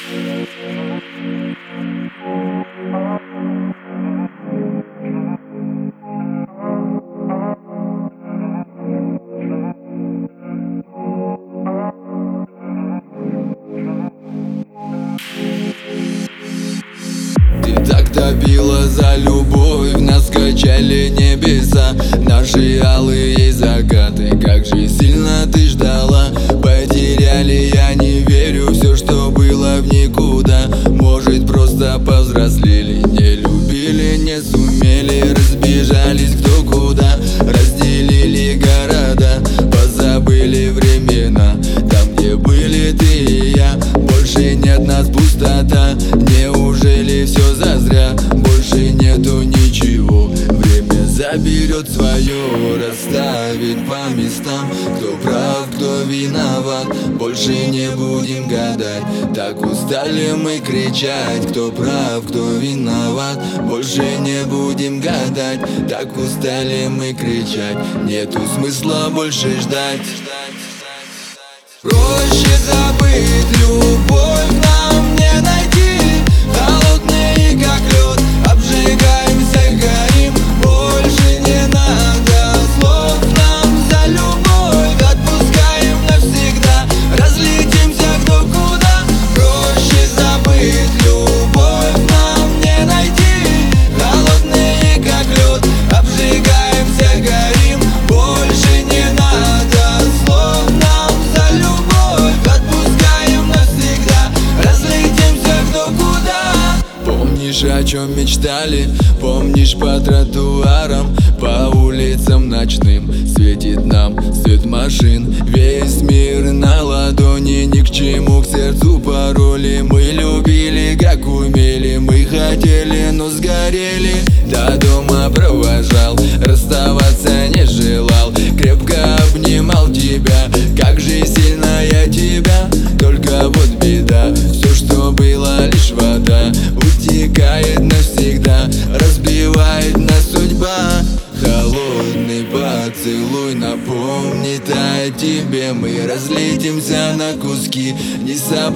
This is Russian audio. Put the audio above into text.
Ты так топила за любовь, нас качали небеса, наши алые закаты. Как же сильно ты ждала, потеряли, я не верю, все, что было в никуда. Может, просто повзрослели, не любили, не сумели, разбежались кто куда, разделили города, позабыли времена. Там, где были ты и я, больше нет нас, пустота. Неужели все зазря, больше нету ничего? Время заберет свое, расставит по местам. Кто прав, кто виноват, больше не будем гадать. Так устали мы кричать. Кто прав, кто виноват, больше не будем гадать. Так устали мы кричать, нету смысла больше ждать. Проще забыть, любовь нам не найти. Холодные, как лед, обжигаемся, горим. Больше не надо слов нам за любовь. Отпускаем навсегда, разлетимся кто куда. Проще забыть, любовь нам не найти. Холодные, как лед, обжигаемся, горим. Больше не надо слов нам за любовь. Отпускаем навсегда, разлетимся кто куда. Помнишь, о чем мечтали? Помнишь, по тротуарам, по улицам ночным светит нам свет машин. Весь мир на ладони, ни к чему, к сердцу пароли. Мы любили, как умели, мы хотели, но сгорели. До дома провожал, расставаться не желал. Крепко обнимал тебя, как же сильно я тебя. Только вот беда, все, что было, лишь вода, утекает навсегда, разбивает нас судьба. Холодный поцелуй напомнит о тебе. Мы разлетимся на куски, не собрать.